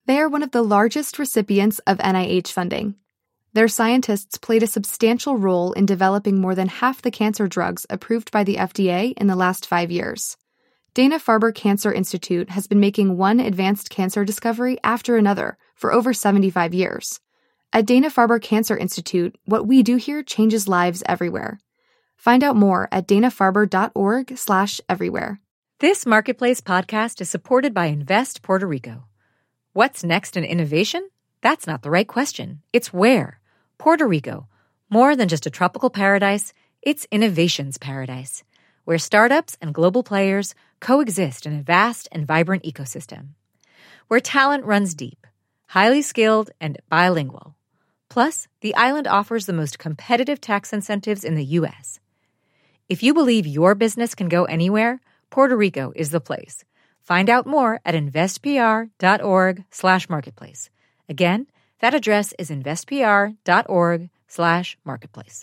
They are one of the largest recipients of NIH funding. Their scientists played a substantial role in developing more than half the cancer drugs approved by the FDA in the last 5 years. Dana-Farber Cancer Institute has been making one advanced cancer discovery after another for over 75 years. At Dana-Farber Cancer Institute, what we do here changes lives everywhere. Find out more at danafarber.org/everywhere. This Marketplace podcast is supported by Invest Puerto Rico. What's next in innovation? That's not the right question. It's where. Puerto Rico. More than just a tropical paradise, it's innovation's paradise, where startups and global players coexist in a vast and vibrant ecosystem. Where talent runs deep, highly skilled, and bilingual. Plus, the island offers the most competitive tax incentives in the U.S. If you believe your business can go anywhere, Puerto Rico is the place. Find out more at investpr.org/marketplace. Again, that address is investpr.org/marketplace.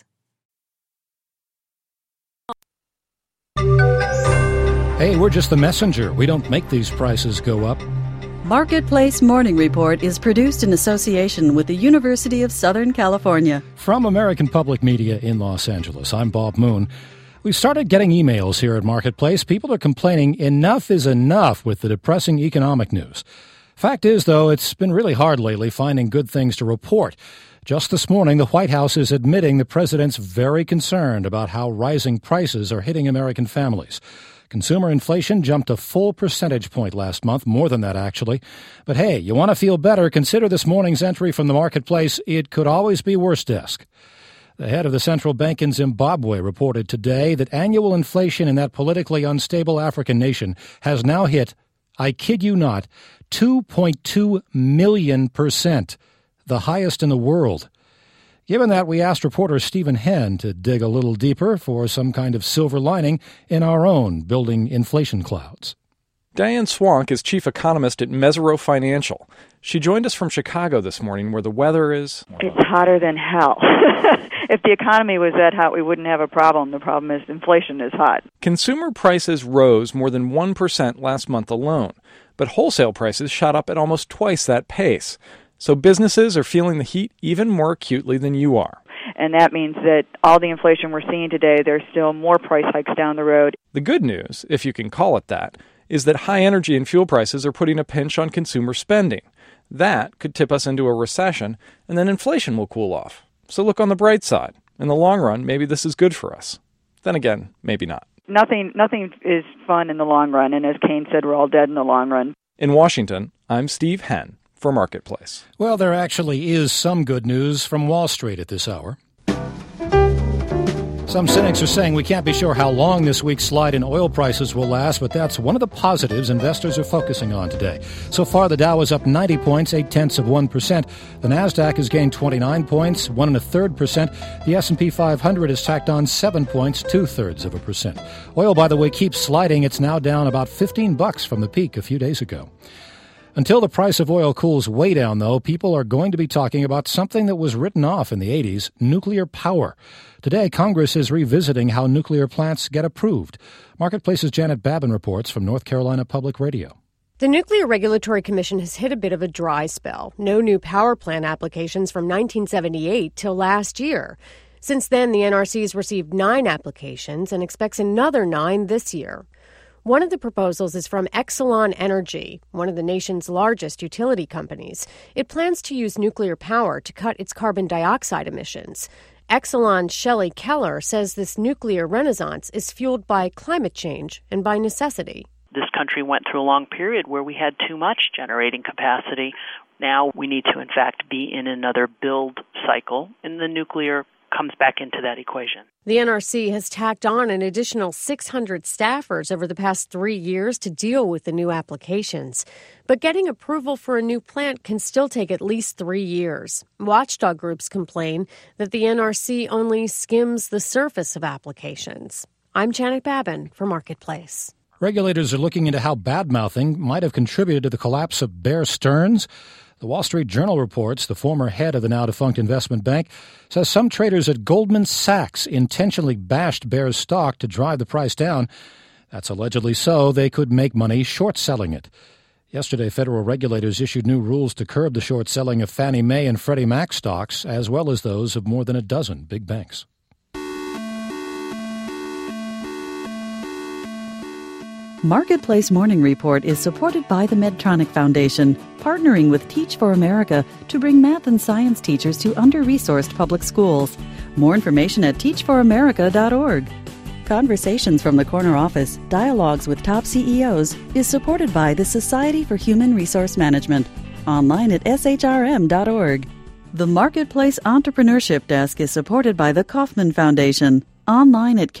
Hey, we're just the messenger. We don't make these prices go up. Marketplace Morning Report is produced in association with the University of Southern California. From American Public Media in Los Angeles, I'm Bob Moon. We've started getting emails here at Marketplace. People are complaining enough is enough with the depressing economic news. Fact is, though, it's been really hard lately finding good things to report. Just this morning, the White House is admitting the president's very concerned about how rising prices are hitting American families. Consumer inflation jumped a full percentage point last month, more than that, actually. But hey, you want to feel better, consider this morning's entry from the Marketplace, It Could Always Be Worse desk. The head of the central bank in Zimbabwe reported today that annual inflation in that politically unstable African nation has now hit, I kid you not, 2.2 million%, the highest in the world. Given that, we asked reporter Stephen Henn to dig a little deeper for some kind of silver lining in our own building inflation clouds. Diane Swank is chief economist at Mesirow Financial. She joined us from Chicago this morning, where the weather is... It's hotter than hell. If the economy was that hot, we wouldn't have a problem. The problem is inflation is hot. Consumer prices rose more than 1% last month alone, but wholesale prices shot up at almost twice that pace. So businesses are feeling the heat even more acutely than you are. And that means that all the inflation we're seeing today, there's still more price hikes down the road. The good news, if you can call it that, is that high energy and fuel prices are putting a pinch on consumer spending. That could tip us into a recession, and then inflation will cool off. So look on the bright side. In the long run, maybe this is good for us. Then again, maybe not. Nothing is fun in the long run, and as Keynes said, we're all dead in the long run. In Washington, I'm Steve Henn for Marketplace. Well, there actually is some good news from Wall Street at this hour. Some cynics are saying we can't be sure how long this week's slide in oil prices will last, but that's one of the positives investors are focusing on today. So far, the Dow is up 90 points, 0.8%. The Nasdaq has gained 29 points, 1.33%. The S&P 500 has tacked on 7 points, 0.2%. Oil, by the way, keeps sliding. It's now down about $15 from the peak a few days ago. Until the price of oil cools way down, though, people are going to be talking about something that was written off in the 80s, nuclear power. Today, Congress is revisiting how nuclear plants get approved. Marketplace's Janet Babin reports from North Carolina Public Radio. The Nuclear Regulatory Commission has hit a bit of a dry spell. No new power plant applications from 1978 till last year. Since then, the NRC has received 9 applications and expects another 9 this year. One of the proposals is from Exelon Energy, one of the nation's largest utility companies. It plans to use nuclear power to cut its carbon dioxide emissions. Exelon's Shelley Keller says this nuclear renaissance is fueled by climate change and by necessity. This country went through a long period where we had too much generating capacity. Now we need to, in fact, be in another build cycle, and the nuclear comes back into that equation. The NRC has tacked on an additional 600 staffers over the past 3 years to deal with the new applications. But getting approval for a new plant can still take at least 3 years. Watchdog groups complain that the NRC only skims the surface of applications. I'm Janet Babin for Marketplace. Regulators are looking into how bad-mouthing might have contributed to the collapse of Bear Stearns. The Wall Street Journal reports the former head of the now-defunct investment bank says some traders at Goldman Sachs intentionally bashed Bear's stock to drive the price down. That's allegedly so they could make money short-selling it. Yesterday, federal regulators issued new rules to curb the short selling of Fannie Mae and Freddie Mac stocks, as well as those of more than a dozen big banks. Marketplace Morning Report is supported by the Medtronic Foundation, partnering with Teach for America to bring math and science teachers to under-resourced public schools. More information at teachforamerica.org. Conversations from the Corner Office, Dialogues with Top CEOs is supported by the Society for Human Resource Management, online at shrm.org. The Marketplace Entrepreneurship Desk is supported by the Kauffman Foundation, online at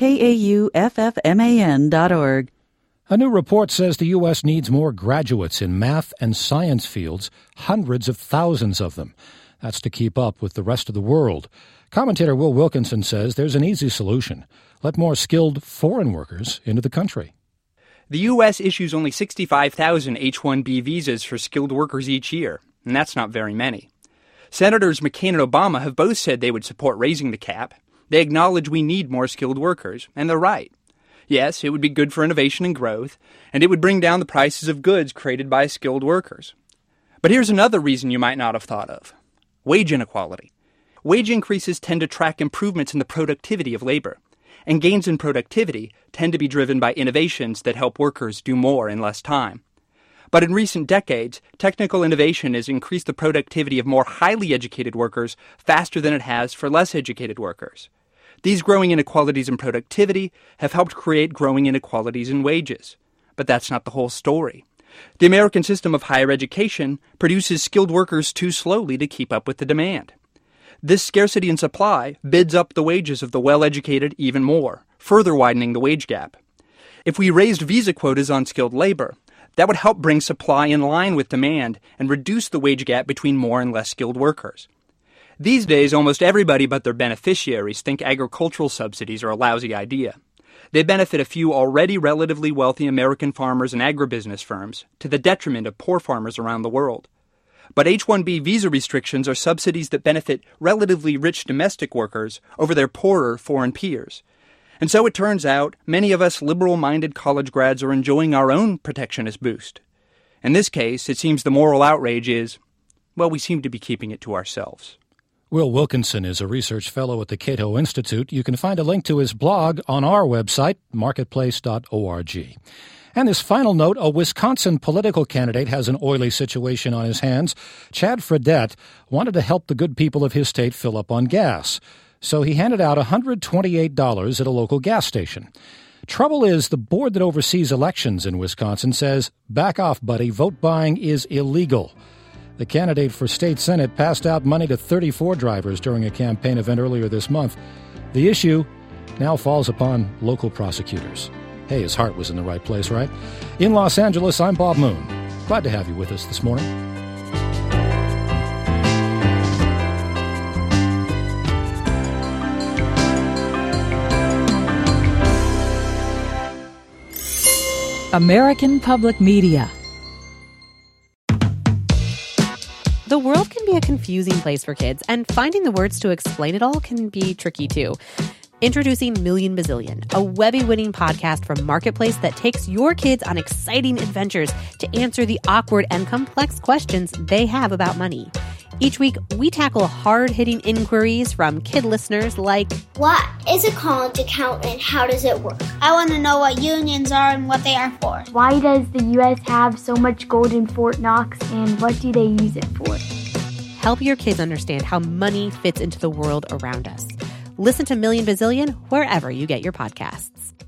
kauffman.org. A new report says the U.S. needs more graduates in math and science fields, hundreds of thousands of them. That's to keep up with the rest of the world. Commentator Will Wilkinson says there's an easy solution. Let more skilled foreign workers into the country. The U.S. issues only 65,000 H-1B visas for skilled workers each year, and that's not very many. Senators McCain and Obama have both said they would support raising the cap. They acknowledge we need more skilled workers, and they're right. Yes, it would be good for innovation and growth, and it would bring down the prices of goods created by skilled workers. But here's another reason you might not have thought of. Wage inequality. Wage increases tend to track improvements in the productivity of labor, and gains in productivity tend to be driven by innovations that help workers do more in less time. But in recent decades, technical innovation has increased the productivity of more highly educated workers faster than it has for less educated workers. These growing inequalities in productivity have helped create growing inequalities in wages. But that's not the whole story. The American system of higher education produces skilled workers too slowly to keep up with the demand. This scarcity in supply bids up the wages of the well-educated even more, further widening the wage gap. If we raised visa quotas on skilled labor, that would help bring supply in line with demand and reduce the wage gap between more and less skilled workers. These days, almost everybody but their beneficiaries think agricultural subsidies are a lousy idea. They benefit a few already relatively wealthy American farmers and agribusiness firms, to the detriment of poor farmers around the world. But H-1B visa restrictions are subsidies that benefit relatively rich domestic workers over their poorer foreign peers. And so it turns out many of us liberal-minded college grads are enjoying our own protectionist boost. In this case, it seems the moral outrage is, well, we seem to be keeping it to ourselves. Will Wilkinson is a research fellow at the Cato Institute. You can find a link to his blog on our website, marketplace.org. And this final note, a Wisconsin political candidate has an oily situation on his hands. Chad Fredette wanted to help the good people of his state fill up on gas. So he handed out $128 at a local gas station. Trouble is, the board that oversees elections in Wisconsin says, back off, buddy, vote buying is illegal. The candidate for state senate passed out money to 34 drivers during a campaign event earlier this month. The issue now falls upon local prosecutors. Hey, his heart was in the right place, right? In Los Angeles, I'm Bob Moon. Glad to have you with us this morning. American Public Media. The world can be a confusing place for kids, and finding the words to explain it all can be tricky too. Introducing Million Bazillion, a Webby-winning podcast from Marketplace that takes your kids on exciting adventures to answer the awkward and complex questions they have about money. Each week, we tackle hard-hitting inquiries from kid listeners like, what is a college account and how does it work? I want to know what unions are and what they are for. Why does the U.S. have so much gold in Fort Knox and what do they use it for? Help your kids understand how money fits into the world around us. Listen to Million Bazillion wherever you get your podcasts.